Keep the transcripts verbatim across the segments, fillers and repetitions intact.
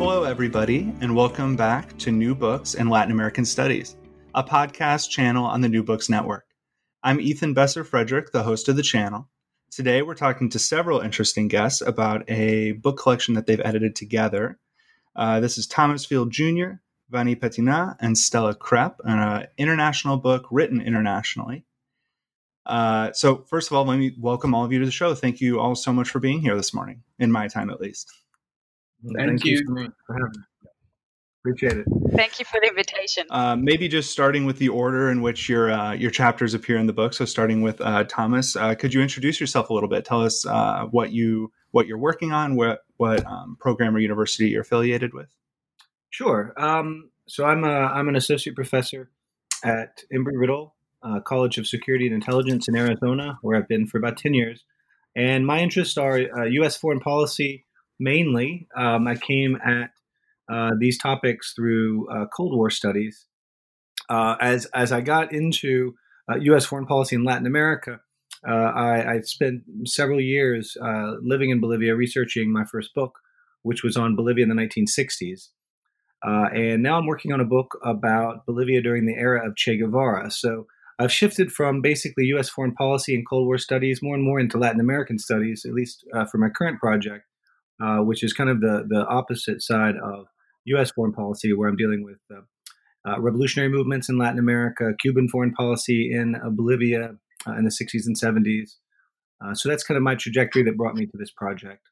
Hello, everybody, and welcome back to New Books in Latin American Studies, a podcast channel on the New Books Network. I'm Ethan Besser-Frederick, the host of the channel. Today, we're talking to several interesting guests about a book collection that they've edited together. Uh, this is Thomas Field Junior, Vanni Petinat, and Stella Krepp, an international book written internationally. Uh, so, first of all, let me welcome all of you to the show. Thank you all so much for being here this morning, in my time at least. Thank, Thank you. you for having me. Appreciate it. Thank you for the invitation. Uh, maybe just starting with the order in which your uh, your chapters appear in the book. So, starting with uh, Thomas, uh, could you introduce yourself a little bit? Tell us uh, what you what you're working on, what what um, program or university you're affiliated with. Sure. Um, so, I'm a I'm an associate professor at Embry-Riddle uh, College of Security and Intelligence in Arizona, where I've been for about ten years, and my interests are uh, U S foreign policy. Mainly, um, I came at uh, these topics through uh, Cold War studies. Uh, as as I got into uh, U S foreign policy in Latin America, uh, I, I spent several years uh, living in Bolivia, researching my first book, which was on Bolivia in the nineteen sixties. Uh, and now I'm working on a book about Bolivia during the era of Che Guevara. So I've shifted from basically U S foreign policy and Cold War studies more and more into Latin American studies, at least uh, for my current project. Uh, which is kind of the, the opposite side of U S foreign policy, where I'm dealing with uh, uh, revolutionary movements in Latin America, Cuban foreign policy in uh, Bolivia uh, in the sixties and seventies. Uh, so that's kind of my trajectory that brought me to this project.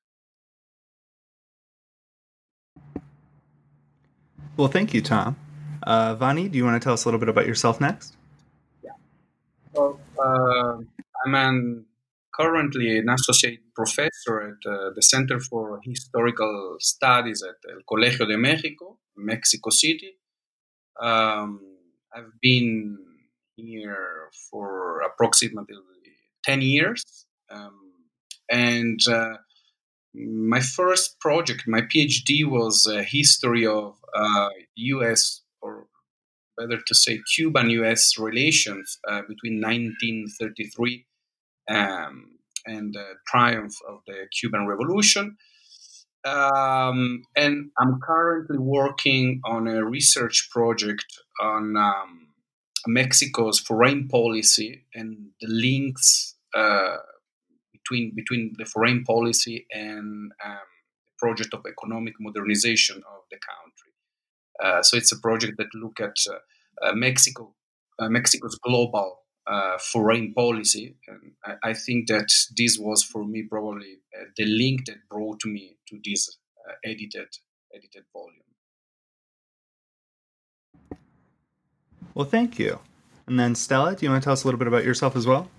Well, thank you, Tom. Uh, Vanni, do you want to tell us a little bit about yourself next? Yeah. So uh, I'm an currently an associate professor at uh, the Center for Historical Studies at El Colegio de México, Mexico City. Um, I've been here for approximately ten years. Um, and uh, my first project, my PhD, was a history of uh, U S, or better to say Cuban-U S relations uh, between nineteen thirty-three Um, and the triumph of the Cuban Revolution. Um, and I'm currently working on a research project on um, Mexico's foreign policy and the links uh, between between the foreign policy and um, the project of economic modernization of the country. Uh, so it's a project that looks at uh, uh, Mexico, uh, Mexico's global Uh, foreign policy, and I, I think that this was for me probably uh, the link that brought me to this uh, edited edited volume. Well, thank you. And then Stella, do you want to tell us a little bit about yourself as well?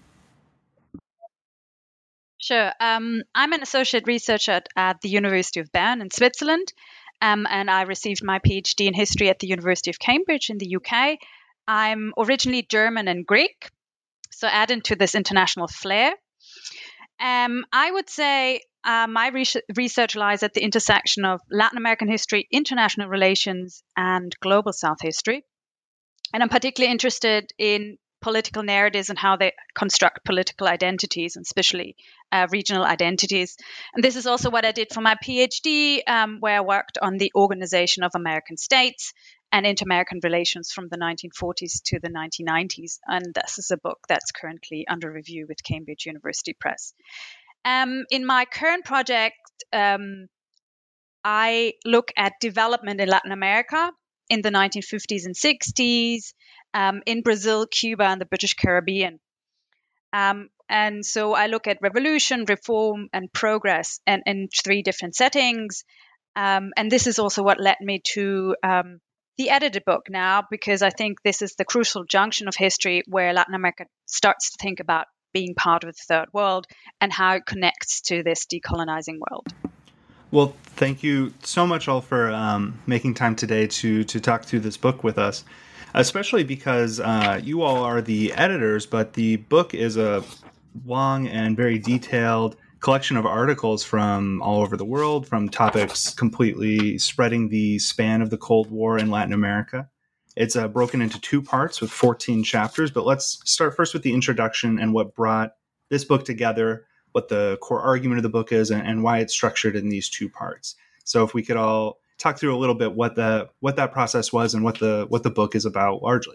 Sure. Um, I'm an associate researcher at, at the University of Bern in Switzerland, um, and I received my PhD in history at the University of Cambridge in the U K. I'm originally German and Greek, so adding to this international flair. Um, I would say uh, my re- research lies at the intersection of Latin American history, international relations, and global South history. And I'm particularly interested in political narratives and how they construct political identities, and especially uh, regional identities. And this is also what I did for my PhD, um, where I worked on the organization of American states and inter-American relations from the nineteen forties to the nineteen nineties. And this is a book that's currently under review with Cambridge University Press. Um, in my current project, um, I look at development in Latin America in the nineteen fifties and sixties, um, in Brazil, Cuba, and the British Caribbean. Um, and so I look at revolution, reform, and progress and in three different settings. Um, and this is also what led me to um, the edited book now, because I think this is the crucial junction of history where Latin America starts to think about being part of the third world and how it connects to this decolonizing world. Well, thank you so much all for um, making time today to to talk through this book with us, especially because uh, you all are the editors, but the book is a long and very detailed collection of articles from all over the world, from topics completely spreading the span of the Cold War in Latin America. It's uh, broken into two parts with fourteen chapters, but let's start first with the introduction and what brought this book together, what the core argument of the book is, and, and why it's structured in these two parts. So if we could all talk through a little bit what the what that process was and what the what the book is about largely.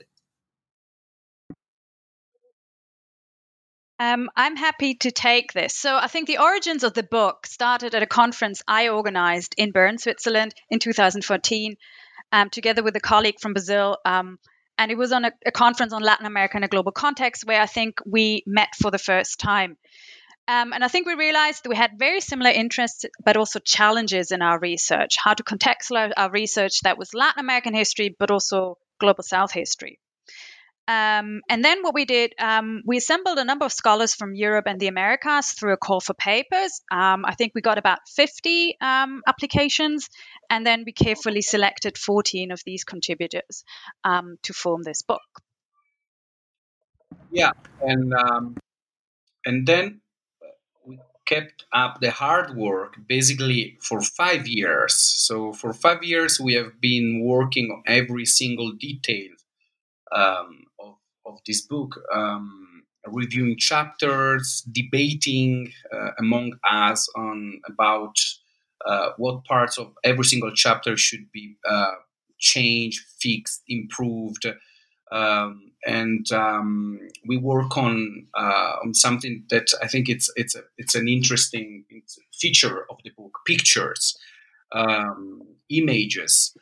Um, I'm happy to take this. So I think the origins of the book started at a conference I organized in Bern, Switzerland in two thousand fourteen, um, together with a colleague from Brazil. Um, and it was on a, a conference on Latin America in a global context where I think we met for the first time. Um, and I think we realized that we had very similar interests, but also challenges in our research, how to contextualize our research that was Latin American history, but also global South history. Um, and then what we did, um, we assembled a number of scholars from Europe and the Americas through a call for papers. Um, I think we got about fifty um, applications, and then we carefully selected fourteen of these contributors um, to form this book. Yeah, and um, and then we kept up the hard work basically for five years. So for five years, we have been working on every single detail Um, of, of this book, um, reviewing chapters, debating uh, among us on about uh, what parts of every single chapter should be uh, changed, fixed, improved, um, and um, we work on uh, on something that I think it's it's a, it's an interesting feature of the book: pictures, um, images.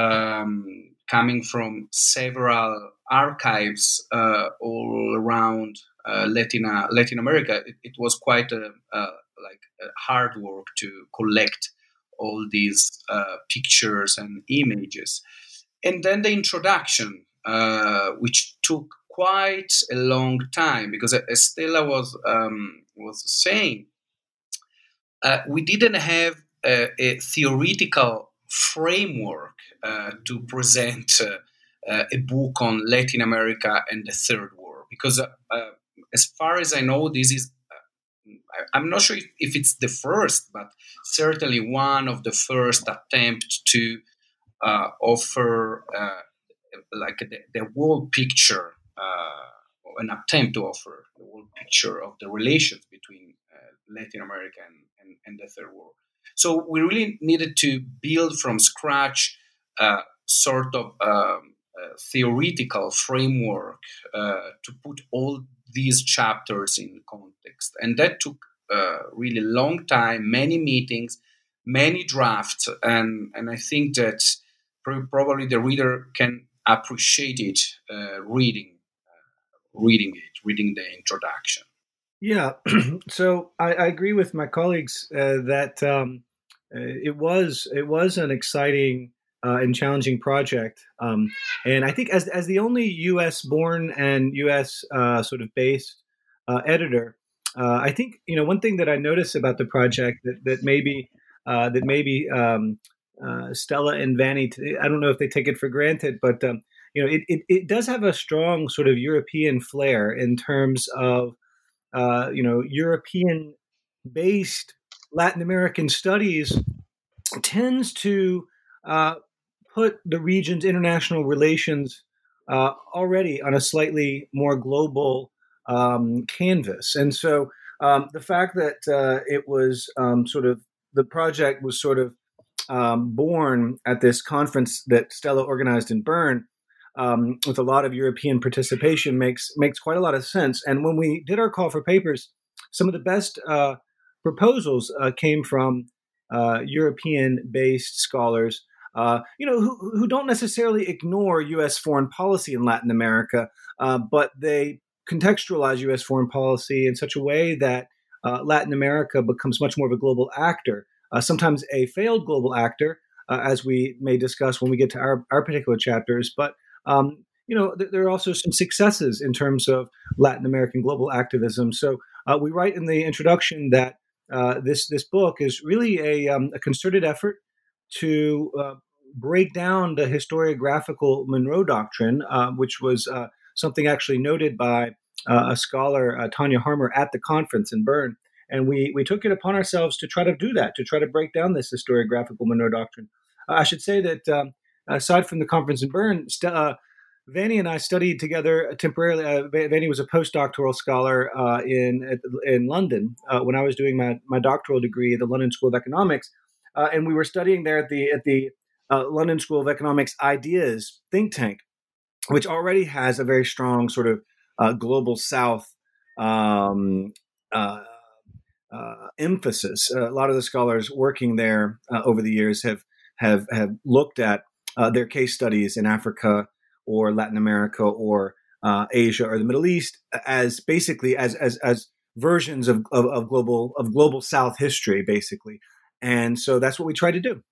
Um, coming from several archives uh, all around uh, Latin uh, Latin America, it, it was quite a, uh, like a hard work to collect all these uh, pictures and images, and then the introduction, uh, which took quite a long time, because as Stella was um, was saying, uh, we didn't have a, a theoretical framework uh, to present uh, uh, a book on Latin America and the Third World, because uh, uh, as far as I know, this is uh, I'm not sure if, if it's the first, but certainly one of the first attempts to uh, offer uh, like the, the world picture, uh, an attempt to offer the world picture of the relations between uh, Latin America and, and, and the Third World. So we really needed to build from scratch uh, sort of um, uh, theoretical framework uh, to put all these chapters in context. And that took a really long time, many meetings, many drafts. And, and I think that probably the reader can appreciate it uh, reading, uh, reading it, reading the introduction. Yeah, so I, I agree with my colleagues uh, that um, uh, it was it was an exciting uh, and challenging project, um, and I think as as the only U S born and U S uh, sort of based uh, editor, uh, I think you know one thing that I noticed about the project that that maybe uh, that maybe um, uh, Stella and Vanni, I don't know if they take it for granted, but um, you know it, it it does have a strong sort of European flair in terms of Uh, you know, European-based Latin American studies tends to uh, put the region's international relations uh, already on a slightly more global um, canvas. And so um, the fact that uh, it was um, sort of, the project was sort of um, born at this conference that Stella organized in Bern, Um, with a lot of European participation makes makes quite a lot of sense. And when we did our call for papers, some of the best uh, proposals uh, came from uh, European-based scholars, uh, you know, who, who don't necessarily ignore U S foreign policy in Latin America, uh, but they contextualize U S foreign policy in such a way that uh, Latin America becomes much more of a global actor, uh, sometimes a failed global actor, uh, as we may discuss when we get to our, our particular chapters, but Um, you know, th- there are also some successes in terms of Latin American global activism. So uh, we write in the introduction that uh, this this book is really a, um, a concerted effort to uh, break down the historiographical Monroe Doctrine, uh, which was uh, something actually noted by uh, a scholar, uh, Tanya Harmer, at the conference in Bern. And we we took it upon ourselves to try to do that, to try to break down this historiographical Monroe Doctrine. Uh, I should say that um, aside from the conference in Bern, st- uh, Vanni and I studied together temporarily. Uh, Vanni was a postdoctoral scholar uh, in in London uh, when I was doing my, my doctoral degree at the London School of Economics, uh, and we were studying there at the at the uh, London School of Economics Ideas think tank, which already has a very strong sort of uh, global South um, uh, uh, emphasis. Uh, a lot of the scholars working there uh, over the years have have have looked at uh, their case studies in Africa or Latin America or uh, Asia or the Middle East as basically as as as versions of, of of global of global South history, basically. And so that's what we try to do.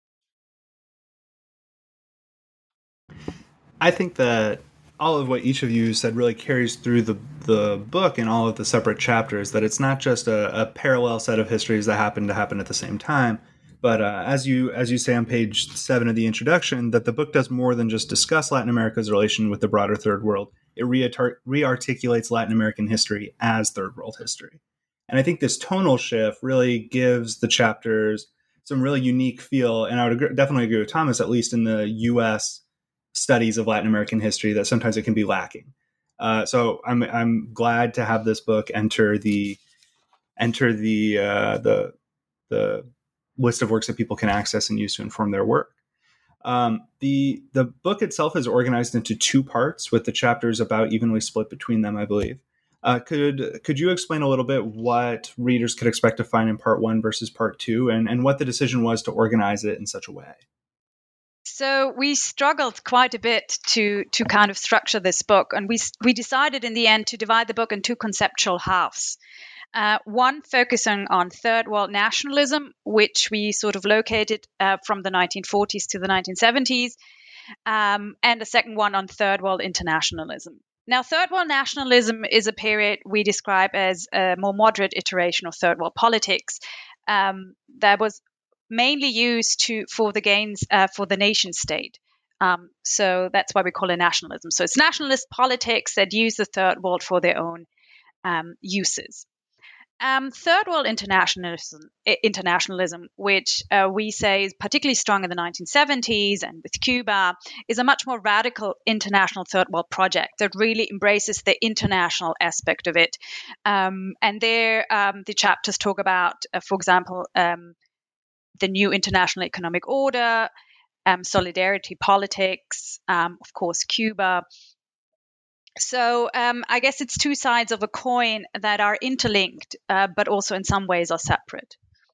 I think that all of what each of you said really carries through the the book and all of the separate chapters, that it's not just a, a parallel set of histories that happen to happen at the same time, but uh, as you as you say on page seven of the introduction, that the book does more than just discuss Latin America's relation with the broader Third World. It re-artic- re-articulates Latin American history as Third World history. And I think this tonal shift really gives the chapters some really unique feel, and I would agree, definitely agree with Thomas, at least in the U S studies of Latin American history, that sometimes it can be lacking. Uh, so I'm I'm glad to have this book enter the enter the uh, the the list of works that people can access and use to inform their work. Um, the the book itself is organized into two parts, with the chapters about evenly split between them, I believe. Uh, could could you explain a little bit what readers could expect to find in part one versus part two, and, and what the decision was to organize it in such a way? So we struggled quite a bit to to kind of structure this book, and we we decided in the end to divide the book in two conceptual halves. Uh, one focusing on Third World nationalism, which we sort of located uh, from the nineteen forties to the nineteen seventies, um, and a second one on Third World internationalism. Now, Third World nationalism is a period we describe as a more moderate iteration of Third World politics um, that was mainly used to for the gains uh, for the nation state. Um, so that's why we call it nationalism. So it's nationalist politics that use the Third World for their own um, uses. Um, Third World internationalism, internationalism, which uh, we say is particularly strong in the nineteen seventies and with Cuba, is a much more radical international Third World project that really embraces the international aspect of it. Um, and there, um, the chapters talk about, uh, for example, um, the new international economic order, um, solidarity politics, um, of course, Cuba. So um, I guess it's two sides of a coin that are interlinked, uh, but also in some ways are separate.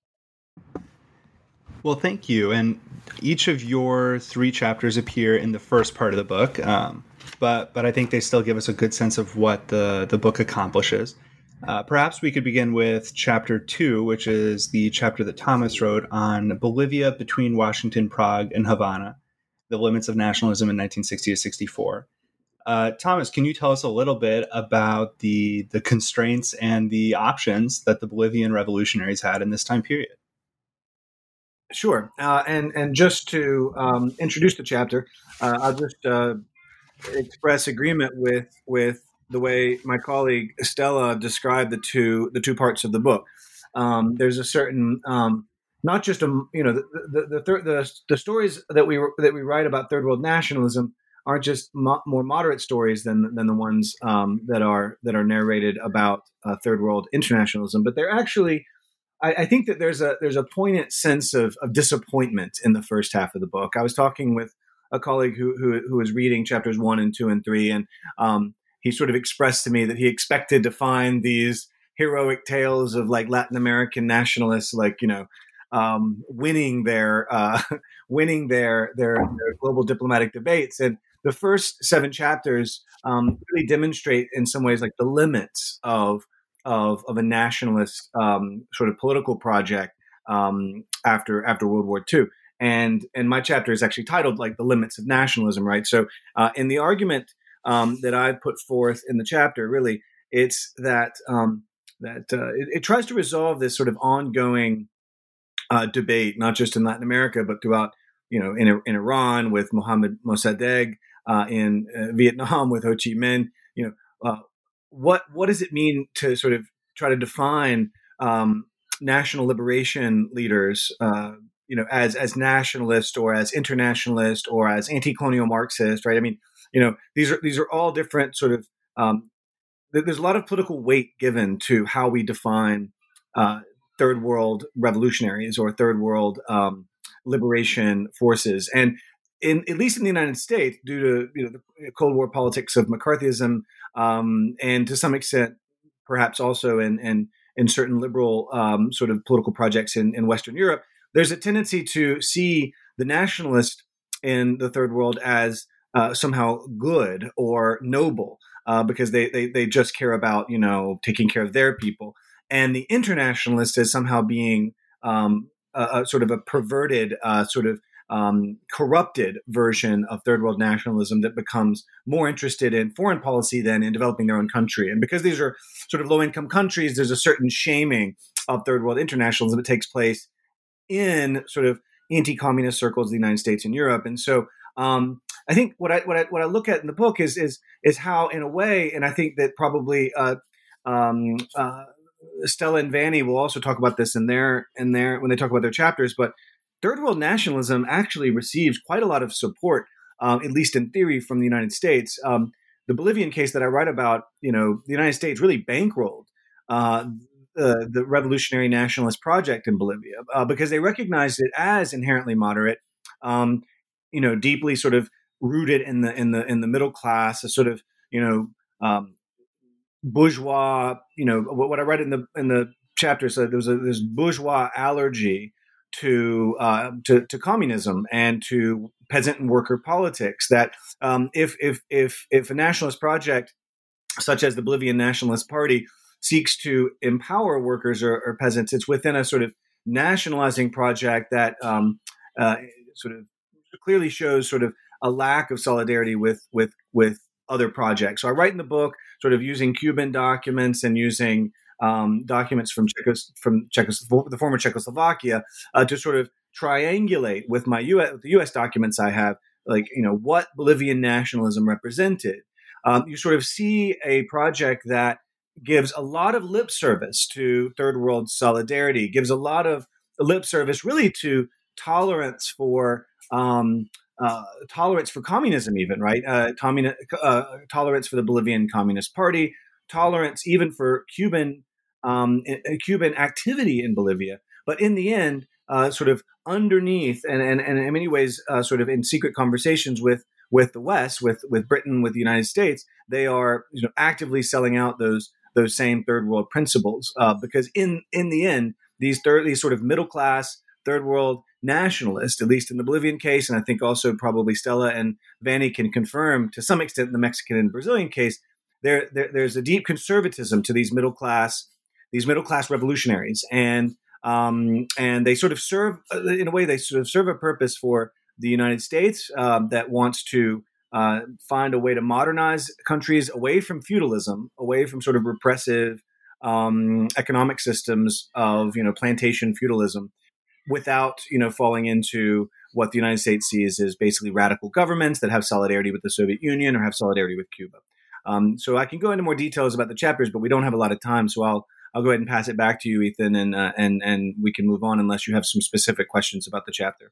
Well, thank you. And each of your three chapters appear in the first part of the book, um, but but I think they still give us a good sense of what the, the book accomplishes. Uh, perhaps we could begin with chapter two, which is the chapter that Thomas wrote on Bolivia between Washington, Prague, and Havana, the limits of nationalism in nineteen sixty to sixty-four. Uh, Thomas, can you tell us a little bit about the the constraints and the options that the Bolivian revolutionaries had in this time period? Sure. Uh, and and just to um, introduce the chapter, uh, I'll just uh, express agreement with with the way my colleague Stella described the two the two parts of the book. Um, there's a certain um, not just a you know the the the, thir- the the stories that we that we write about Third World nationalism aren't just mo- more moderate stories than than the ones um, that are that are narrated about uh, Third World internationalism, but they're actually, I, I think that there's a there's a poignant sense of, of disappointment in the first half of the book. I was talking with a colleague who who, who was reading chapters one and two and three, and um, he sort of expressed to me that he expected to find these heroic tales of like Latin American nationalists, like you know. Um, winning their uh, winning their, their their global diplomatic debates, and the first seven chapters um, really demonstrate, in some ways, like the limits of of, of a nationalist um, sort of political project um, after after World War Two. And and my chapter is actually titled like the limits of nationalism, right? So uh, in the argument um, that I put forth in the chapter, really, it's that um, that uh, it, it tries to resolve this sort of ongoing Uh, debate, not just in Latin America, but throughout, you know, in, in Iran with Mohammad Mossadegh, uh, in uh, Vietnam with Ho Chi Minh. You know, uh, what what does it mean to sort of try to define um, national liberation leaders, uh, you know, as as nationalist or as internationalist or as anti-colonial Marxist, right? I mean, you know, these are these are all different sort of. Um, there's a lot of political weight given to how we define Uh, third world revolutionaries or third world um, liberation forces. And in at least in the United States, due to you know the Cold War politics of McCarthyism, um, and to some extent, perhaps also in in, in certain liberal um, sort of political projects in, in Western Europe, there's a tendency to see the nationalist in the third world as uh, somehow good or noble, uh, because they, they they just care about you know taking care of their people, and the internationalist as somehow being um, a, a sort of a perverted, uh, sort of um, corrupted version of third world nationalism that becomes more interested in foreign policy than in developing their own country. And because these are sort of low income countries, there's a certain shaming of third world internationalism that takes place in sort of anti-communist circles of the United States and Europe. And so um, I think what I, what I what I look at in the book is is is how, in a way, and I think that probably uh, um, uh, Stella and Vanny will also talk about this in their in their when they talk about their chapters, but third world nationalism actually receives quite a lot of support, uh, at least in theory, from the United States. Um, the Bolivian case that I write about, you know, the United States really bankrolled uh, the, the revolutionary nationalist project in Bolivia uh, because they recognized it as inherently moderate, um, you know, deeply sort of rooted in the in the in the middle class, a sort of you know um, bourgeois. You know, what, what I read in the in the chapter said there was a this bourgeois allergy to, uh, to to communism and to peasant and worker politics. That um, if if if if a nationalist project such as the Bolivian Nationalist Party seeks to empower workers or, or peasants, it's within a sort of nationalizing project that um, uh, sort of clearly shows sort of a lack of solidarity with with with other projects. So I write in the book sort of using Cuban documents and using Um, documents from Czechos- from Czechos- the former Czechoslovakia uh, to sort of triangulate with my U S, the U S documents I have, like you know what Bolivian nationalism represented. Um, you sort of see a project that gives a lot of lip service to third world solidarity, gives a lot of lip service really to tolerance for um, uh, tolerance for communism, even right, uh, communi- uh, tolerance for the Bolivian Communist Party. Tolerance even for Cuban um, Cuban activity in Bolivia, but in the end, uh, sort of underneath, and, and, and in many ways, uh, sort of in secret conversations with with the West, with with Britain, with the United States, they are you know actively selling out those those same third world principles uh, because in in the end, these third these sort of middle class third world nationalists, at least in the Bolivian case, and I think also probably Stella and Vanny can confirm to some extent in the Mexican and Brazilian case. There, there, there's a deep conservatism to these middle class, these middle class revolutionaries, and um, and they sort of serve, in a way, they sort of serve a purpose for the United States um, that wants to uh, find a way to modernize countries away from feudalism, away from sort of repressive um, economic systems of you know plantation feudalism, without you know falling into what the United States sees as basically radical governments that have solidarity with the Soviet Union or have solidarity with Cuba. Um, so I can go into more details about the chapters, but we don't have a lot of time. So I'll I'll go ahead and pass it back to you, Ethan, and uh, and and we can move on unless you have some specific questions about the chapter.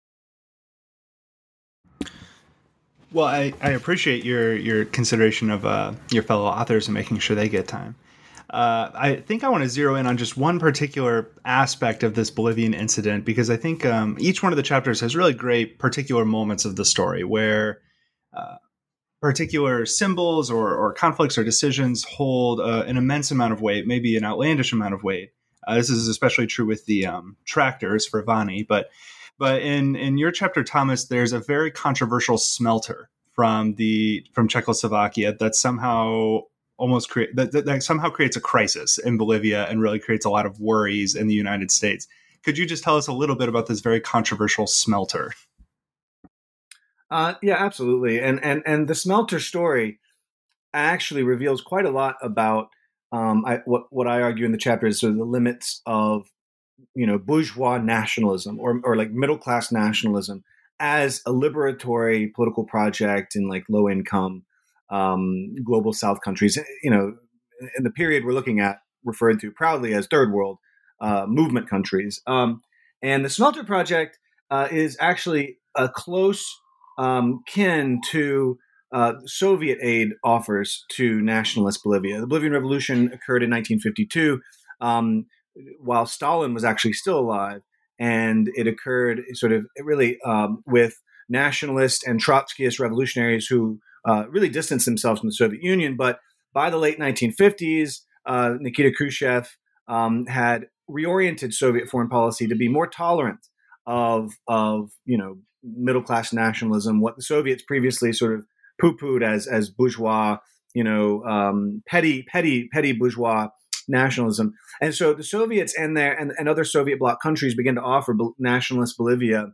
Well, I, I appreciate your your consideration of uh, your fellow authors and making sure they get time. Uh, I think I want to zero in on just one particular aspect of this Bolivian incident because I think um, each one of the chapters has really great particular moments of the story where uh, particular symbols or, or conflicts or decisions hold uh, an immense amount of weight, maybe an outlandish amount of weight. Uh, this is especially true with the um, tractors for Vanny, but but in in your chapter, Thomas, there's a very controversial smelter from the from Czechoslovakia that somehow almost create that, that, that somehow creates a crisis in Bolivia and really creates a lot of worries in the United States. Could you just tell us a little bit about this very controversial smelter? Uh, yeah, absolutely. And and and the smelter story actually reveals quite a lot about um, I, what what I argue in the chapter is sort of the limits of you know bourgeois nationalism or or like middle class nationalism as a liberatory political project in like low income um, global South countries. You know, in the period we're looking at, referred to proudly as third world uh, movement countries. Um, and the smelter project uh, is actually a close Um, kin to uh, Soviet aid offers to nationalist Bolivia. The Bolivian Revolution occurred in nineteen fifty-two, um, while Stalin was actually still alive. and it occurred sort of really um, with nationalist and Trotskyist revolutionaries who uh, really distanced themselves from the Soviet Union. But by the late nineteen fifties, uh, Nikita Khrushchev um, had reoriented Soviet foreign policy to be more tolerant of, of you know, middle-class nationalism, what the Soviets previously sort of poo-pooed as as bourgeois, you know, um, petty, petty, petty bourgeois nationalism. And so the Soviets and their and, and other Soviet bloc countries began to offer nationalist Bolivia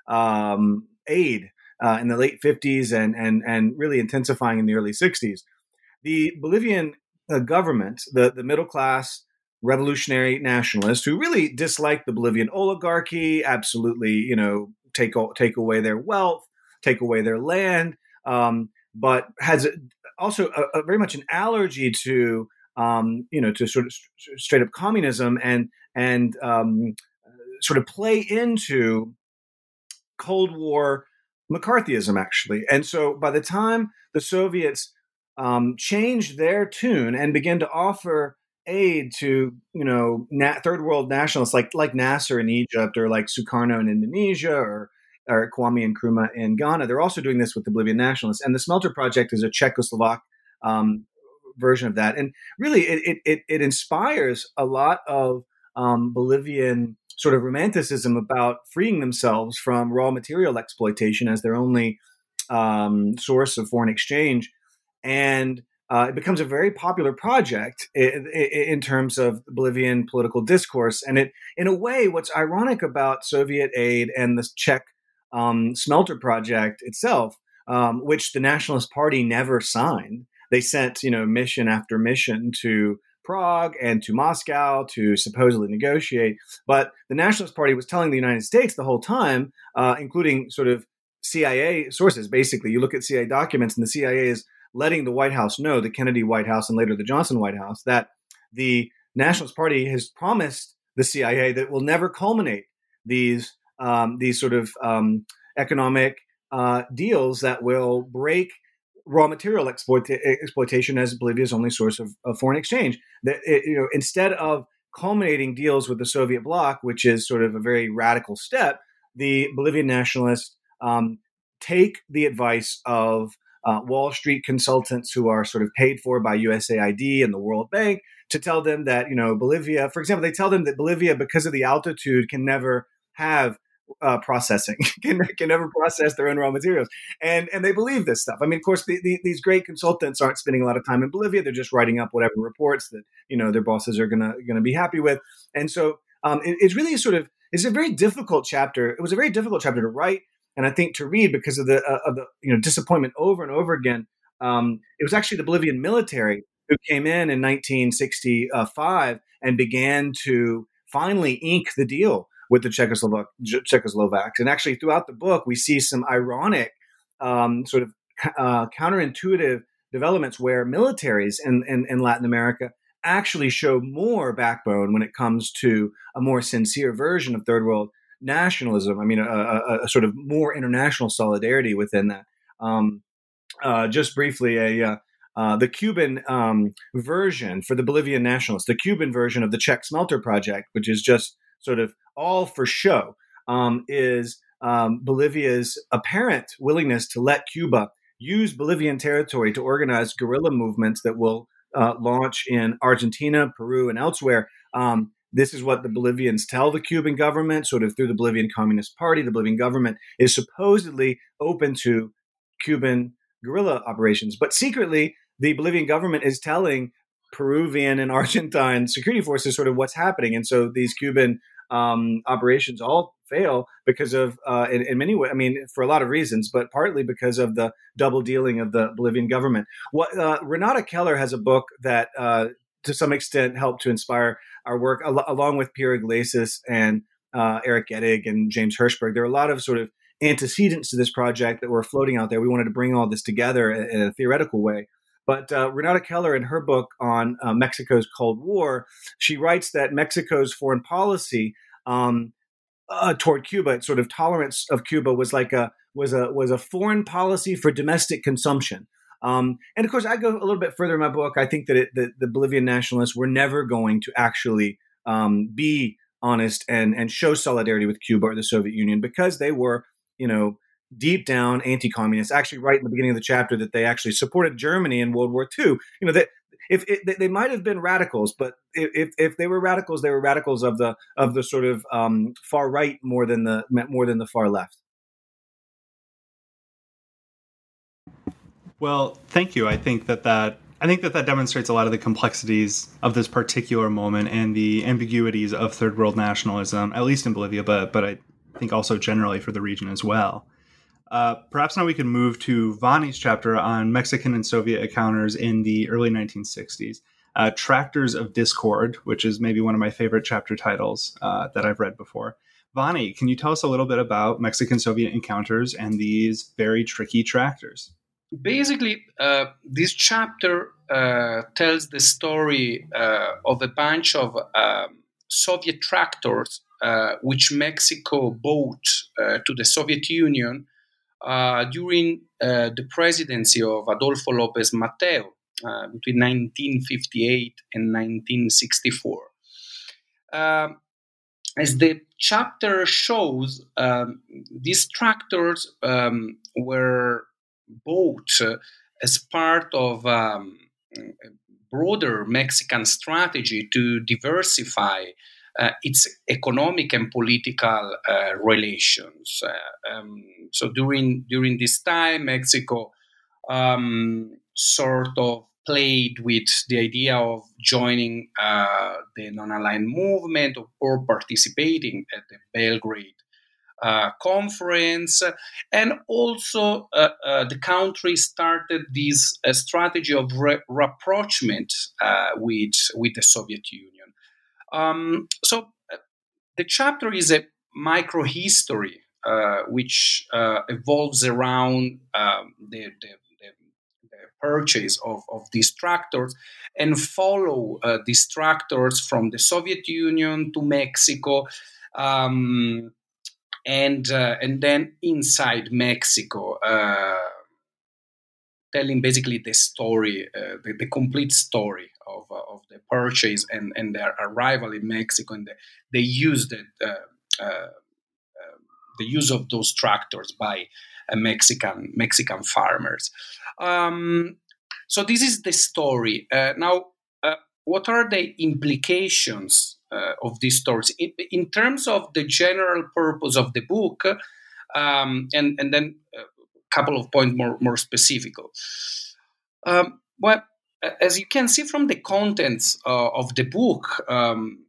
um, aid uh, in the late fifties and and and really intensifying in the early sixties. The Bolivian uh, government, the the middle class revolutionary nationalists who really disliked the Bolivian oligarchy, absolutely, you know, take take away their wealth, take away their land, um, but has also a, a very much an allergy to um, you know to sort of st- straight up communism and and um, sort of play into Cold War McCarthyism, actually. And so by the time the Soviets um, changed their tune and began to offer aid to, you know, na- third world nationalists like like Nasser in Egypt or like Sukarno in Indonesia or, or Kwame Nkrumah in Ghana, they're also doing this with the Bolivian nationalists. And the Smelter Project is a Czechoslovak um, version of that. And really, it it, it inspires a lot of um, Bolivian sort of romanticism about freeing themselves from raw material exploitation as their only um, source of foreign exchange. And uh, it becomes a very popular project in, in terms of Bolivian political discourse. And it, in a way, what's ironic about Soviet aid and the Czech um, Smelter Project itself, um, which the Nationalist Party never signed, they sent, you know, mission after mission to Prague and to Moscow to supposedly negotiate. But the Nationalist Party was telling the United States the whole time, uh, including sort of C I A sources. Basically, you look at C I A documents and the C I A is letting the White House know, the Kennedy White House and later the Johnson White House, that the Nationalist Party has promised the C I A that it will never culminate these um, these sort of um, economic uh, deals that will break raw material exploit- exploitation as Bolivia's only source of, of foreign exchange. That it, you know, instead of culminating deals with the Soviet bloc, which is sort of a very radical step, the Bolivian nationalists um, take the advice of uh, Wall Street consultants who are sort of paid for by U S A I D and the World Bank to tell them that, you know, Bolivia, for example, they tell them that Bolivia, because of the altitude, can never have Uh, processing, can, can never process their own raw materials. And and they believe this stuff. I mean, of course, the, the, these great consultants aren't spending a lot of time in Bolivia. They're just writing up whatever reports that, you know, their bosses are going to going to be happy with. And so um, it, it's really sort of, it's a very difficult chapter. It was a very difficult chapter to write and I think to read because of the, uh, of the you know, disappointment over and over again. Um, it was actually the Bolivian military who came in in nineteen sixty-five and began to finally ink the deal with the Czechoslovak Czechoslovaks. And actually throughout the book, we see some ironic um, sort of uh, counterintuitive developments where militaries in, in, in Latin America actually show more backbone when it comes to a more sincere version of third world nationalism. I mean, a, a, a sort of more international solidarity within that. Um, uh, just briefly, a uh, uh, the Cuban um, version for the Bolivian nationalists, the Cuban version of the Czech Smelter Project, which is just sort of all for show, um, is um, Bolivia's apparent willingness to let Cuba use Bolivian territory to organize guerrilla movements that will uh, launch in Argentina, Peru, and elsewhere. Um, this is what the Bolivians tell the Cuban government, sort of through the Bolivian Communist Party. The Bolivian government is supposedly open to Cuban guerrilla operations. But secretly, the Bolivian government is telling Peruvian and Argentine security forces sort of what's happening. And so these Cuban um, operations all fail because of, uh, in, in many ways, I mean, for a lot of reasons, but partly because of the double dealing of the Bolivian government. What uh, Renata Keller has a book that uh, to some extent helped to inspire our work, al- along with Pierre Iglesias and uh, Eric Gettig and James Hirschberg. There are a lot of sort of antecedents to this project that were floating out there. We wanted to bring all this together in, in a theoretical way. But uh, Renata Keller, in her book on uh, Mexico's Cold War, she writes that Mexico's foreign policy um, uh, toward Cuba, its sort of tolerance of Cuba, was like a was a was a foreign policy for domestic consumption. Um, and of course, I go a little bit further in my book. I think that it, the, the Bolivian nationalists were never going to actually um, be honest and and show solidarity with Cuba or the Soviet Union, because they were, you know, deep down anti-communist. Actually, right in the beginning of the chapter, that they actually supported Germany in World War Two. You know, that if it, they might have been radicals, but if if they were radicals, they were radicals of the of the sort of um, far right more than the more than the far left. Well, thank you. I think that that I think that that demonstrates a lot of the complexities of this particular moment and the ambiguities of third world nationalism, at least in Bolivia, but but I think also generally for the region as well. Uh, perhaps now we can move to Vani's chapter on Mexican and Soviet encounters in the early nineteen sixties. Uh, Tractors of Discord, which is maybe one of my favorite chapter titles uh, that I've read before. Vani, can you tell us a little bit about Mexican-Soviet encounters and these very tricky tractors? Basically, uh, this chapter uh, tells the story uh, of a bunch of um, Soviet tractors uh, which Mexico bought uh, to the Soviet Union uh, during uh, the presidency of Adolfo López Mateo uh, between nineteen fifty-eight and nineteen sixty-four. Uh, as the chapter shows, um, these tractors um, were bought uh, as part of um, a broader Mexican strategy to diversify uh, its economic and political uh, relations. Uh, um, so during during this time, Mexico um, sort of played with the idea of joining uh, the non-aligned movement or, or participating at the Belgrade Uh, conference, and also uh, uh, the country started this uh, strategy of re- rapprochement uh, with with the Soviet Union. Um, so uh, the chapter is a micro history uh, which uh, evolves around um, the, the, the, the purchase of, of these tractors, and follow uh, these tractors from the Soviet Union to Mexico. Um, And uh, and then inside Mexico, uh, telling basically the story, uh, the, the complete story of uh, of the purchase and, and their arrival in Mexico, and the, they used it, uh, uh, uh, the use of those tractors by uh, Mexican Mexican farmers. Um, so this is the story. Uh, now, uh, what are the implications Uh, of these stories in, in terms of the general purpose of the book, um, and and then a couple of points more more specific. Um, well, as you can see from the contents uh, of the book, um,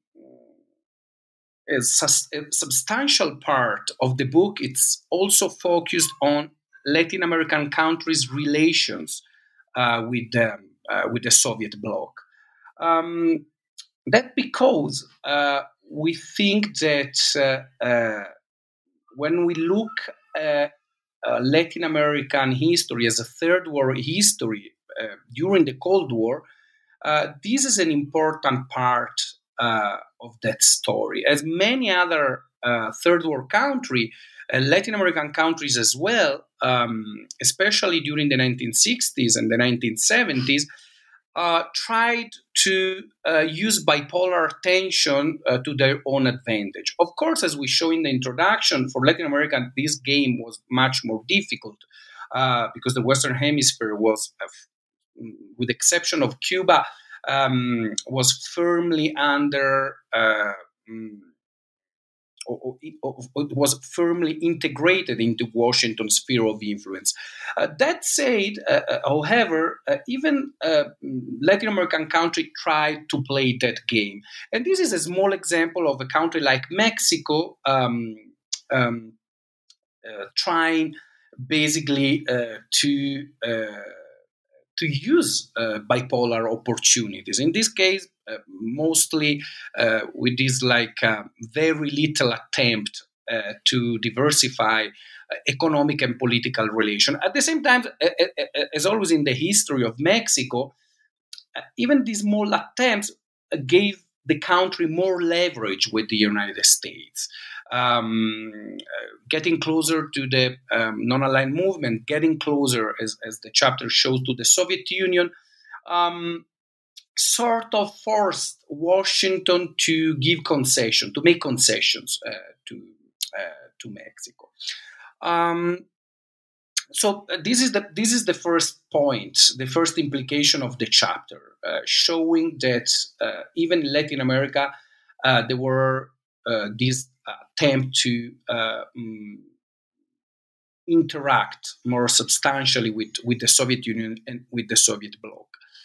is a substantial part of the book. It's also focused on Latin American countries' relations uh, with them, uh, with the Soviet bloc. Um, That because uh, we think that uh, uh, when we look at uh, Latin American history as a third war history uh, during the Cold War, uh, this is an important part uh, of that story. As many other uh, third war countries, uh, Latin American countries as well, um, especially during the nineteen sixties and the nineteen seventies, Uh, tried to uh, use bipolar tension uh, to their own advantage. Of course, as we show in the introduction, for Latin America, this game was much more difficult uh, because the Western Hemisphere was, uh, with the exception of Cuba, um, was firmly under uh, Or, or, or was firmly integrated into Washington's sphere of influence. Uh, that said, uh, uh, however, uh, even uh, Latin American country tried to play that game. And this is a small example of a country like Mexico um, um, uh, trying basically uh, to uh, to use uh, bipolar opportunities. In this case, uh, mostly uh, with this like uh, very little attempt uh, to diversify uh, economic and political relations. At the same time, uh, uh, as always in the history of Mexico, uh, even these small attempts uh, gave the country more leverage with the United States. Um, uh, getting closer to the um, non-aligned movement, getting closer, as, as the chapter shows, to the Soviet Union. Um, sort of forced Washington to give concession, to make concessions uh, to uh, to Mexico. Um, so uh, this is the this is the first point, the first implication of the chapter, uh, showing that uh, even in Latin America uh, there were uh, these attempt to uh, um, interact more substantially with, with the Soviet Union and with the Soviet bloc.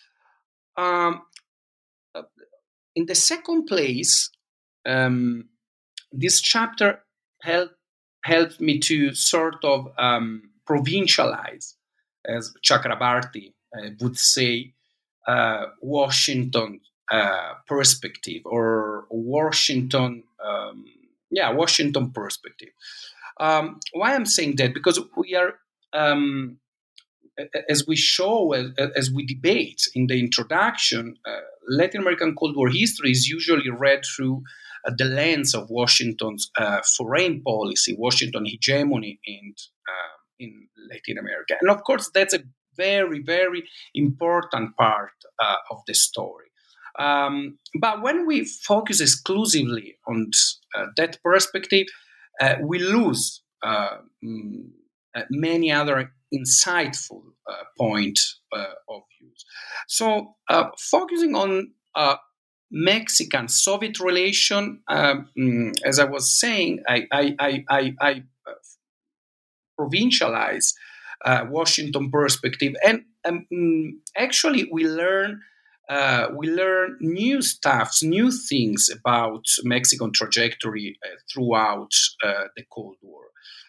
Um, in the second place, um, this chapter helped helped me to sort of um, provincialize, as Chakrabarty uh, would say, uh, Washington uh, perspective or Washington, um, yeah, Washington perspective. Um, why I'm saying that? Because we are, um, as we show, as, as we debate in the introduction, uh, Latin American Cold War history is usually read through uh, the lens of Washington's uh, foreign policy, Washington hegemony in, uh, in Latin America. And of course, that's a very, very important part uh, of the story. Um, but when we focus exclusively on uh, that perspective, Uh, we lose uh, mm, uh, many other insightful uh, points uh, of views. So, uh, focusing on uh, Mexican-Soviet relation, um, mm, as I was saying, I, I, I, I, I uh, provincialize uh, Washington perspective, and um, mm, actually we learn. Uh, we learn new stuff, new things about Mexican trajectory uh, throughout uh, the Cold War.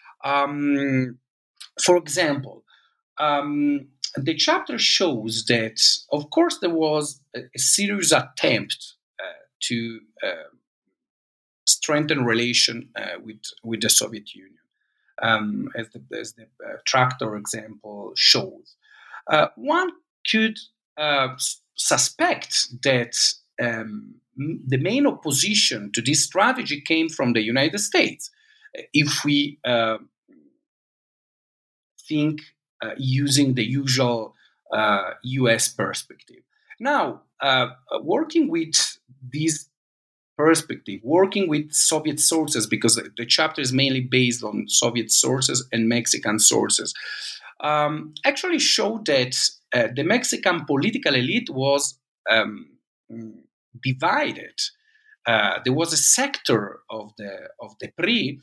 Um, for example, um, the chapter shows that, of course, there was a, a serious attempt uh, to uh, strengthen relation uh, with with the Soviet Union, um, as the, as the uh, tractor example shows. Uh, one could uh, suspect that um, the main opposition to this strategy came from the United States. If we uh, think uh, using the usual uh, U S perspective. Now, uh, working with this perspective, working with Soviet sources, because the chapter is mainly based on Soviet sources and Mexican sources, um, actually showed that uh, the Mexican political elite was um, divided. Uh, there was a sector of the of the P R I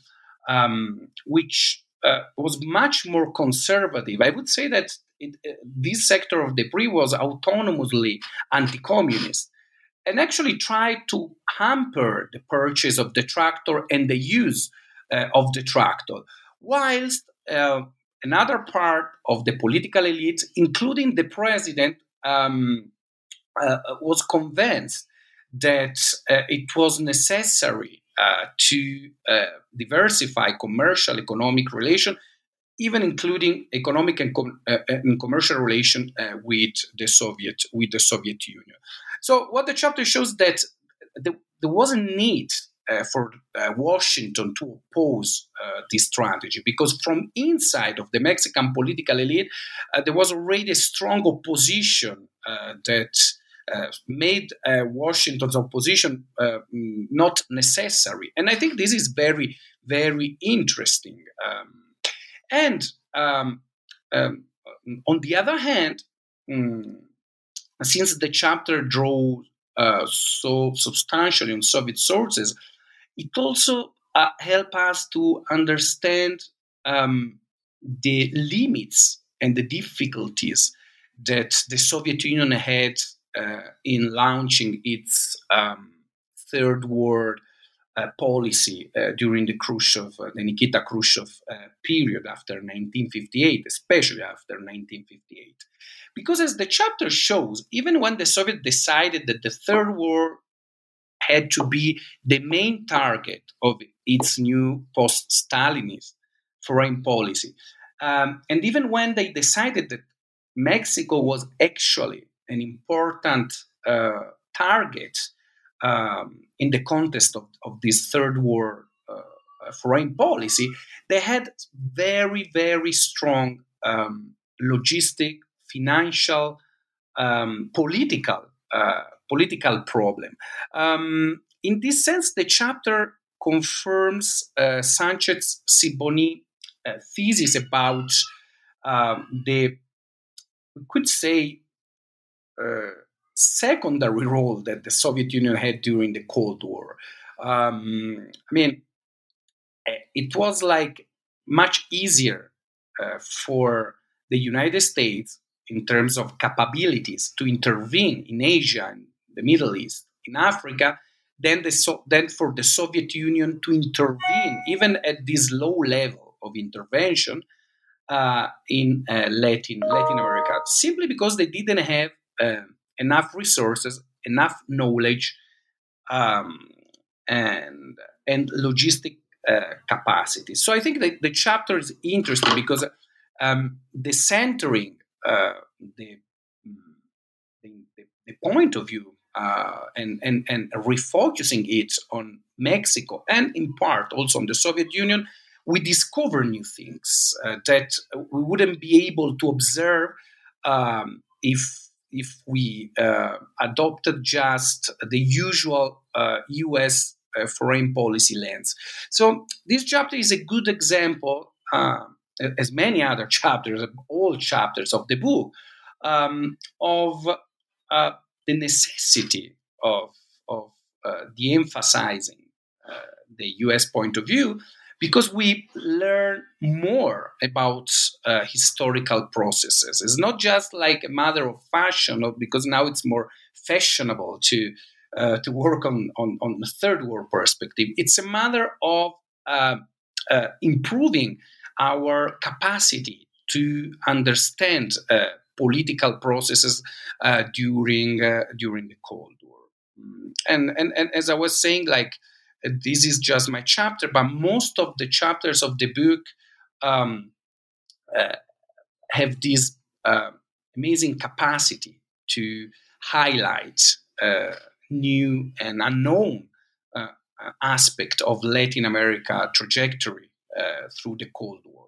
um, which uh, was much more conservative. I would say that it, uh, this sector of the P R I was autonomously anti-communist, and actually tried to hamper the purchase of the tractor and the use uh, of the tractor, whilst uh, another part of the political elite, including the president, um, uh, was convinced that uh, it was necessary uh, to uh, diversify commercial economic relation, even including economic and, com- uh, and commercial relation uh, with the Soviet with the Soviet Union. So, what the chapter shows that the, there was a need uh, for uh, Washington to oppose uh, this strategy, because from inside of the Mexican political elite, uh, there was already a strong opposition uh, that uh, made uh, Washington's opposition uh, not necessary. And I think this is very, very interesting. Um, and um, um, on the other hand, um, since the chapter draws uh, so substantially on Soviet sources, it also uh, helps us to understand um, the limits and the difficulties that the Soviet Union had uh, in launching its um, Third World uh, policy uh, during the Khrushchev, uh, the Nikita Khrushchev uh, period after nineteen fifty-eight, especially after nineteen fifty-eight. Because as the chapter shows, even when the Soviets decided that the Third War had to be the main target of its new post-Stalinist foreign policy, um, and even when they decided that Mexico was actually an important uh, target um, in the context of, of this Third War uh, foreign policy, they had very, very strong um, logistic, financial, um, political uh, political problem. Um, in this sense, the chapter confirms uh, Sanchez-Sibony uh, thesis about um, the, we could say, uh, secondary role that the Soviet Union had during the Cold War. Um, I mean, it was like much easier uh, for the United States in terms of capabilities to intervene in Asia, in the Middle East, in Africa, than, the so- than for the Soviet Union to intervene, even at this low level of intervention, uh, in uh, Latin, Latin America, simply because they didn't have uh, enough resources, enough knowledge, um, and, and logistic uh, capacity. So I think that the chapter is interesting because um, the centering, uh, the, the, the point of view, uh, and, and, and refocusing it on Mexico and in part also on the Soviet Union, we discover new things uh, that we wouldn't be able to observe um, if if we uh, adopted just the usual uh, U S uh, foreign policy lens. So this chapter is a good example, uh, as many other chapters, all chapters of the book, um, of uh, the necessity of, of uh, de-emphasizing uh, the U S point of view, because we learn more about uh, historical processes. It's not just like a matter of fashion, or because now it's more fashionable to uh, to work on, on, on the third world perspective. It's a matter of uh, uh, improving our capacity to understand uh, political processes uh, during uh, during the Cold War. And, and and as I was saying, like, this is just my chapter, but most of the chapters of the book um, uh, have this uh, amazing capacity to highlight uh, new and unknown uh, aspect of Latin America trajectory uh, through the Cold War.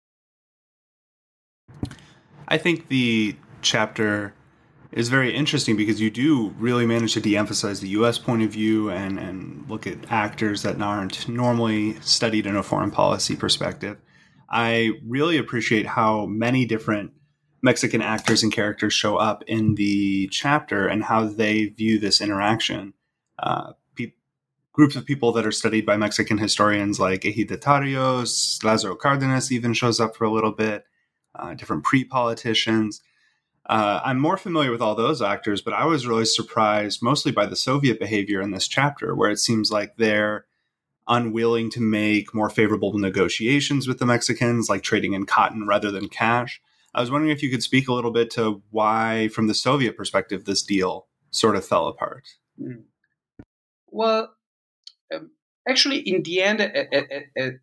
I think the chapter is very interesting because you do really manage to de-emphasize the U S point of view and, and look at actors that aren't normally studied in a foreign policy perspective. I really appreciate how many different Mexican actors and characters show up in the chapter and how they view this interaction. Uh, pe- groups of people that are studied by Mexican historians like ejidatarios, Lázaro Cárdenas even shows up for a little bit, uh, different pre-politicians. Uh, I'm more familiar with all those actors, but I was really surprised mostly by the Soviet behavior in this chapter, where it seems like they're unwilling to make more favorable negotiations with the Mexicans, like trading in cotton rather than cash. I was wondering if you could speak a little bit to why, from the Soviet perspective, this deal sort of fell apart. Mm. Well, um, actually, in the end, uh, uh, uh, uh,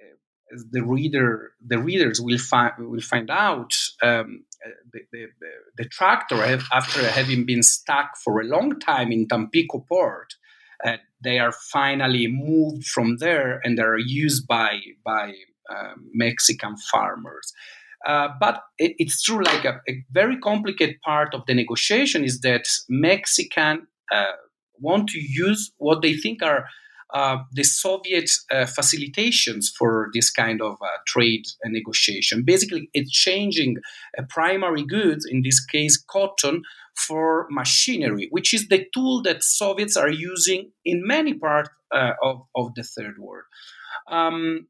the reader, the readers will find will find out. Um, the, the, the tractor, after having been stuck for a long time in Tampico port, uh, they are finally moved from there and they are used by by uh, Mexican farmers. Uh, but it, it's true, like a, a very complicated part of the negotiation is that Mexican uh, want to use what they think are Uh, the Soviet uh, facilitations for this kind of uh, trade and negotiation. Basically, exchanging uh, primary goods, in this case cotton, for machinery, which is the tool that Soviets are using in many parts uh, of, of the Third World. Um,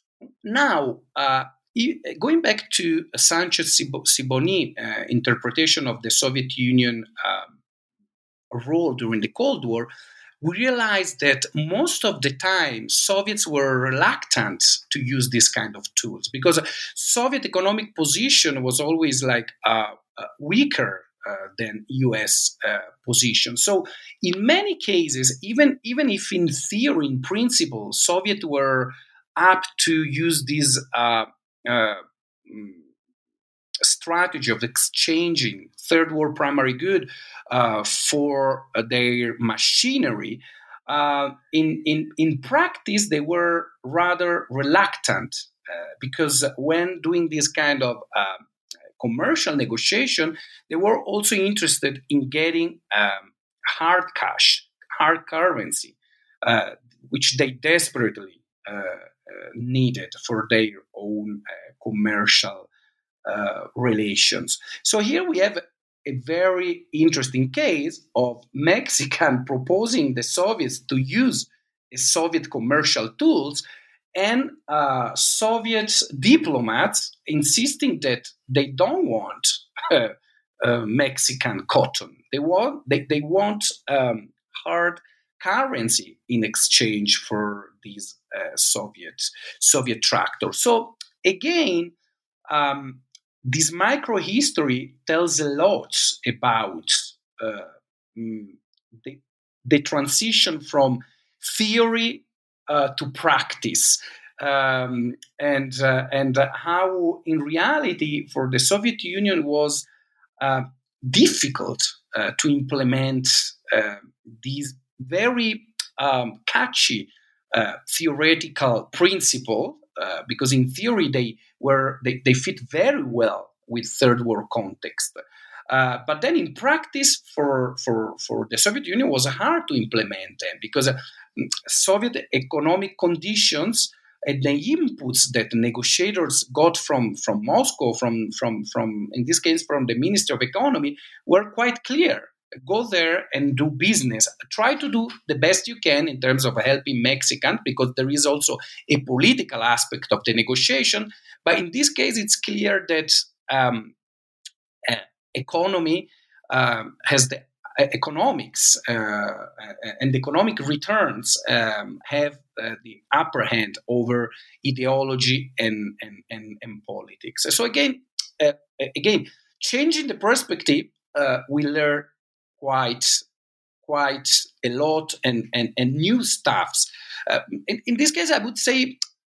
now, uh, going back to Sanchez-Sibony uh, interpretation of the Soviet Union um, role during the Cold War, we realized that most of the time Soviets were reluctant to use this kind of tools because Soviet economic position was always like uh, uh, weaker uh, than U S uh, position. So in many cases, even, even if in theory, in principle, Soviets were apt to use this uh, uh, strategy of exchanging third world primary good uh, for uh, their machinery, uh, in, in, in practice, they were rather reluctant uh, because when doing this kind of uh, commercial negotiation, they were also interested in getting um, hard cash, hard currency, uh, which they desperately uh, uh, needed for their own uh, commercial uh, relations. So here we have a very interesting case of Mexican proposing the Soviets to use Soviet commercial tools, and uh, Soviet diplomats insisting that they don't want uh, uh, Mexican cotton. They want they, they want um, hard currency in exchange for these uh, Soviet Soviet tractors. So again, um, this microhistory tells a lot about uh, the, the transition from theory uh, to practice, um, and uh, and how, in reality, for the Soviet Union was uh, difficult uh, to implement uh, these very um, catchy uh, theoretical principles, uh, because in theory they were they, they fit very well with third world context. Uh, but then in practice, for, for, for the Soviet Union, was hard to implement them because uh, Soviet economic conditions and the inputs that negotiators got from, from Moscow, from, from, from in this case, from the Ministry of Economy, were quite clear. Go there and do business. Try to do the best you can in terms of helping Mexicans, because there is also a political aspect of the negotiation. But in this case, it's clear that um, uh, economy um, has the uh, economics uh, and economic returns um, have uh, the upper hand over ideology and and, and, and politics. So again, uh, again, changing the perspective, uh, we learn quite quite a lot and and, and new stuffs. Uh, in, in this case, I would say.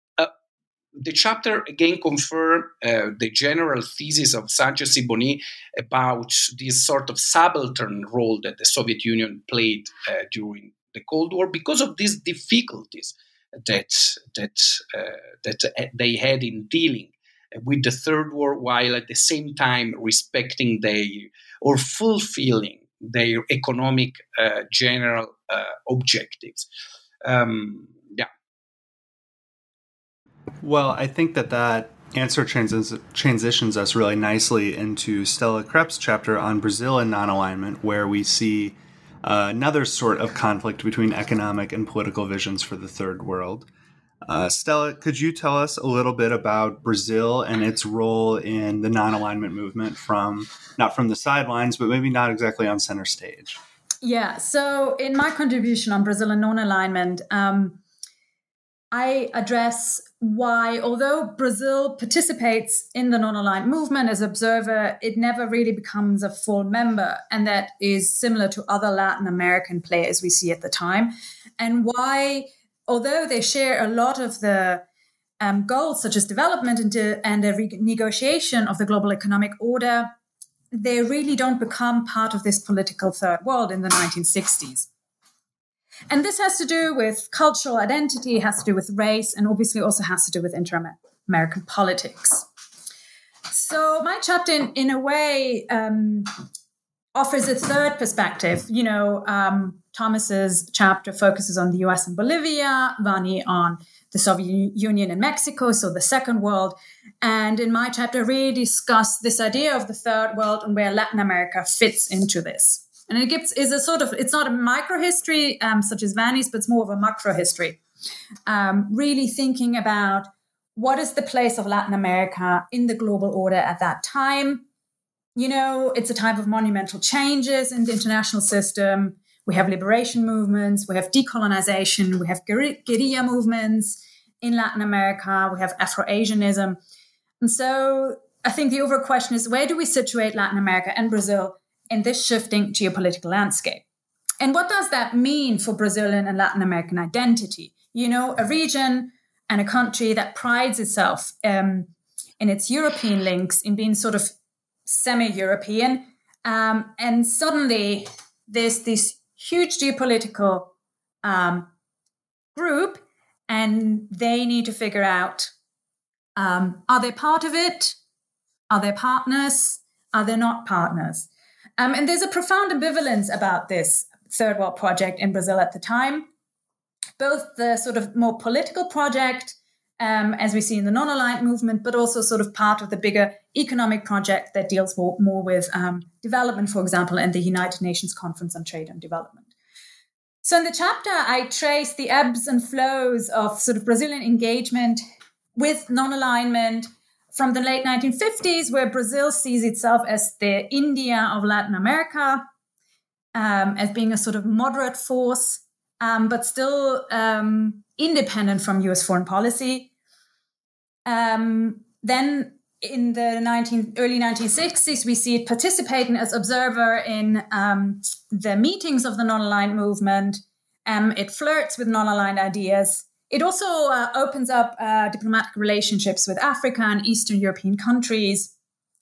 The chapter again confirmed uh, the general thesis of Sanchez-Sibony about this sort of subaltern role that the Soviet Union played uh, during the Cold War because of these difficulties that that uh, that they had in dealing with the Third War, while at the same time respecting their or fulfilling their economic uh, general uh, objectives. Um, Well, I think that that answer transi- transitions us really nicely into Stella Krepp's chapter on Brazil and non-alignment, where we see uh, another sort of conflict between economic and political visions for the Third World. Uh, Stella, could you tell us a little bit about Brazil and its role in the non-alignment movement, from not from the sidelines, but maybe not exactly on center stage? Yeah, so in my contribution on Brazil and non-alignment, um, I address why, although Brazil participates in the non-aligned movement as observer, it never really becomes a full member. And that is similar to other Latin American players we see at the time. And why, although they share a lot of the um, goals, such as development and, de- and a renegotiation of the global economic order, they really don't become part of this political third world in the nineteen sixties. And this has to do with cultural identity, has to do with race, and obviously also has to do with inter-American politics. So my chapter, in, in a way, um, offers a third perspective. You know, um, Thomas's chapter focuses on the U S and Bolivia, Vani on the Soviet Union and Mexico, so the Second World. And in my chapter, I really discuss this idea of the Third World and where Latin America fits into this. And it gives is a sort of, it's not a microhistory um, such as Vani's, but it's more of a macro history. Um, really thinking about what is the place of Latin America in the global order at that time. You know, it's a time of monumental changes in the international system. We have liberation movements, we have decolonization, we have guerrilla movements in Latin America, we have Afro-Asianism. And so I think the overall question is, where do we situate Latin America and Brazil in this shifting geopolitical landscape? And what does that mean for Brazilian and Latin American identity? You know, a region and a country that prides itself um, in its European links, in being sort of semi-European. Um, and suddenly there's this huge geopolitical um, group, and they need to figure out, um, are they part of it? Are they partners? Are they not partners? Um, and there's a profound ambivalence about this. third world project in Brazil at the time. Both the sort of more political project, um, as we see in the non-aligned movement, but also sort of part of the bigger economic project that deals more, more with um, development, for example, in the United Nations Conference on Trade and Development. So in the chapter, I trace the ebbs and flows of sort of Brazilian engagement with non-alignment from the late nineteen fifties, where Brazil sees itself as the India of Latin America, um, as being a sort of moderate force, um, but still um, independent from U S foreign policy. Um, then in the nineteen, early nineteen sixties, we see it participating as observer in um, the meetings of the non-aligned movement. Um, it flirts with non-aligned ideas. It also uh, opens up uh, diplomatic relationships with Africa and Eastern European countries.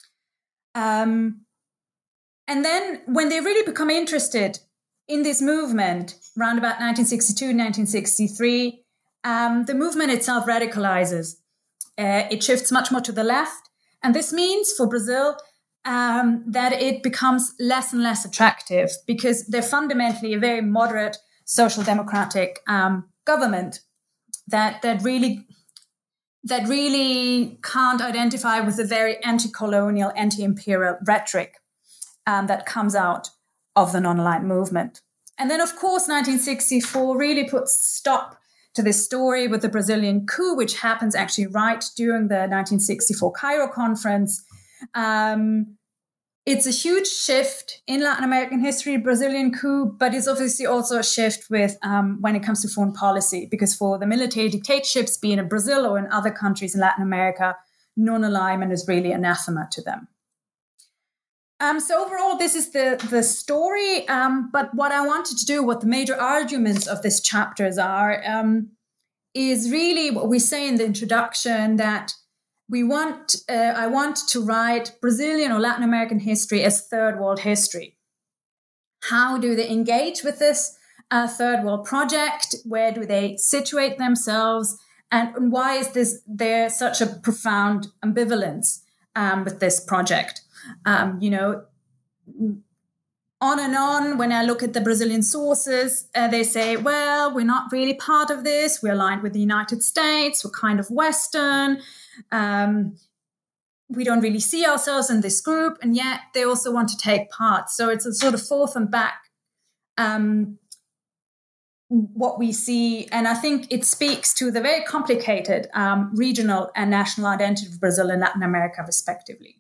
Um, and then when they really become interested in this movement, around about nineteen sixty-two, nineteen sixty-three, um, the movement itself radicalizes. Uh, it shifts much more to the left. And this means for Brazil um, that it becomes less and less attractive because they're fundamentally a very moderate social democratic um, government that that really that really can't identify with the very anti-colonial, anti-imperial rhetoric um, that comes out of the non-aligned movement. And then, of course, nineteen sixty-four really puts stop to this story with the Brazilian coup, which happens actually right during the nineteen sixty-four Cairo conference. Um, it's a huge shift in Latin American history, Brazilian coup, but it's obviously also a shift with um, when it comes to foreign policy, because for the military dictatorships, be it in Brazil or in other countries in Latin America, non-alignment is really anathema to them. Um, so overall, this is the, the story. Um, but what I wanted to do, what the major arguments of this chapters are, um, is really what we say in the introduction, that we want, uh, I want to write Brazilian or Latin American history as third world history. How do they engage with this uh, third world project? Where do they situate themselves? And, and why is this there such a profound ambivalence um, with this project? Um, you know, on and on, when I look at the Brazilian sources, uh, they say, well, we're not really part of this. We're aligned with the United States. We're kind of Western. Um, we don't really see ourselves in this group. And yet they also want to take part. So it's a sort of forth and back um, what we see. And I think it speaks to the very complicated um, regional and national identity of Brazil and Latin America, respectively.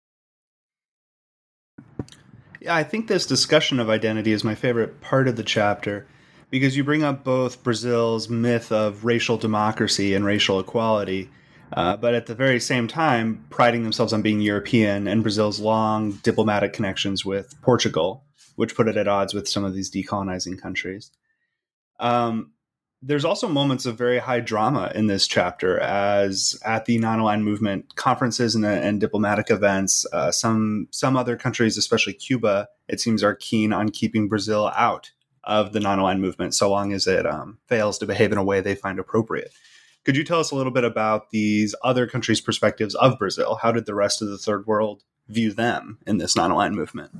Yeah, I think this discussion of identity is my favorite part of the chapter because you bring up both Brazil's myth of racial democracy and racial equality, uh, but at the very same time, priding themselves on being European, and Brazil's long diplomatic connections with Portugal, which put it at odds with some of these decolonizing countries. Um, There's also moments of very high drama in this chapter, as at the non-aligned movement conferences and, and diplomatic events, uh, some some other countries, especially Cuba, it seems, are keen on keeping Brazil out of the non-aligned movement so long as it um, fails to behave in a way they find appropriate. Could you tell us a little bit about these other countries' perspectives of Brazil? How did the rest of the third world view them in this non-aligned movement?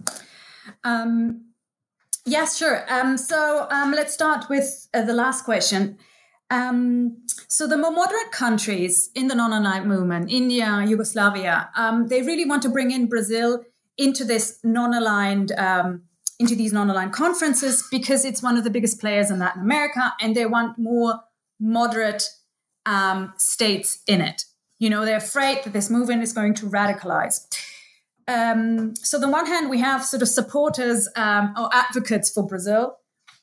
Um Yes, sure. Um, so um, let's start with uh, the last question. Um, so the more moderate countries in the non-aligned movement, India, Yugoslavia, um, they really want to bring in Brazil into this non-aligned, um, into these non-aligned conferences because it's one of the biggest players in Latin America, and they want more moderate um, states in it. You know, they're afraid that this movement is going to radicalize. Um, so on the one hand, we have sort of supporters um, or advocates for Brazil.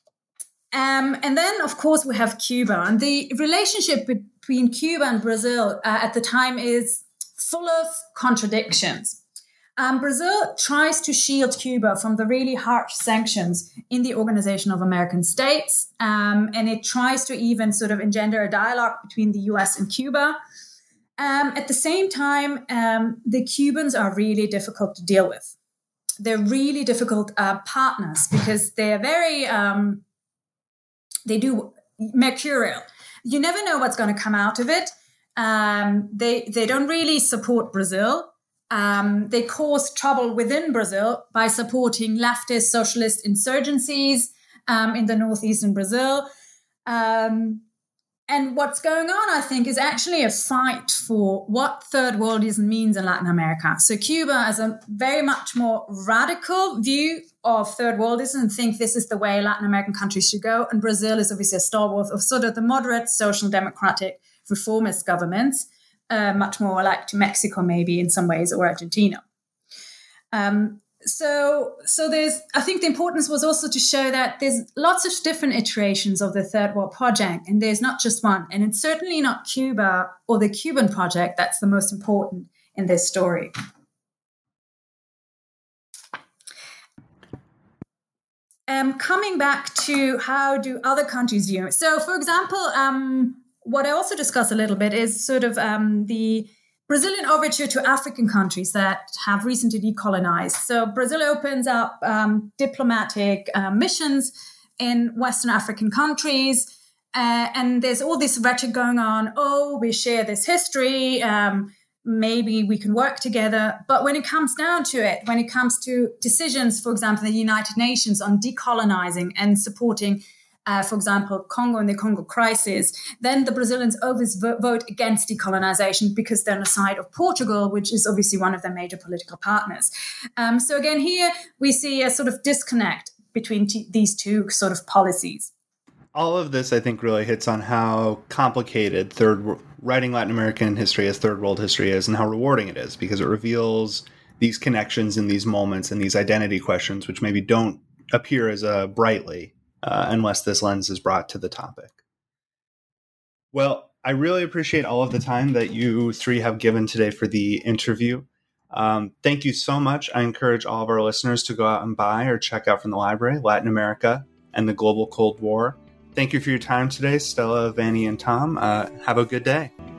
Um, and then, of course, we have Cuba. And the relationship between Cuba and Brazil uh, at the time is full of contradictions. Um, Brazil tries to shield Cuba from the really harsh sanctions in the Organization of American States. Um, and it tries to even sort of engender a dialogue between the U S and Cuba. Um, at the same time, um, the Cubans are really difficult to deal with. They're really difficult uh, partners because they're very, um, they do mercurial. You never know what's going to come out of it. Um, they they don't really support Brazil. Um, they cause trouble within Brazil by supporting leftist socialist insurgencies. um, in the northeastern Brazil. Um, and what's going on, I think, is actually a fight for what third worldism means in Latin America. So Cuba has a very much more radical view of third worldism and think this is the way Latin American countries should go. And Brazil is obviously a stalwart of sort of the moderate social democratic reformist governments, uh, much more like to Mexico maybe in some ways, or Argentina. Um, So, so there's, I think the importance was also to show that there's lots of different iterations of the Third World Project, and there's not just one. And it's certainly not Cuba or the Cuban project that's the most important in this story. Um, coming back to how do other countries view it. So, for example, um, what I also discuss a little bit is sort of um, the Brazilian overture to African countries that have recently decolonized. So Brazil opens up um, diplomatic uh, missions in Western African countries. Uh, and there's all this rhetoric going on. Oh, we share this history. Um, maybe we can work together. But when it comes down to it, when it comes to decisions, for example, the United Nations on decolonizing and supporting Uh, for example, Congo and the Congo crisis, then the Brazilians always vote against decolonization because they're on the side of Portugal, which is obviously one of their major political partners. Um, so again, here we see a sort of disconnect between t- these two sort of policies. All of this, I think, really hits on how complicated third writing Latin American history as third world history is and how rewarding it is, because it reveals these connections in these moments and these identity questions, which maybe don't appear as uh, brightly Uh, unless this lens is brought to the topic. Well, I really appreciate all of the time that you three have given today for the interview. Um, thank you so much. I encourage all of our listeners to go out and buy or check out from the library, Latin America and the Global Cold War. Thank you for your time today, Stella, Vanny, and Tom. Uh, have a good day.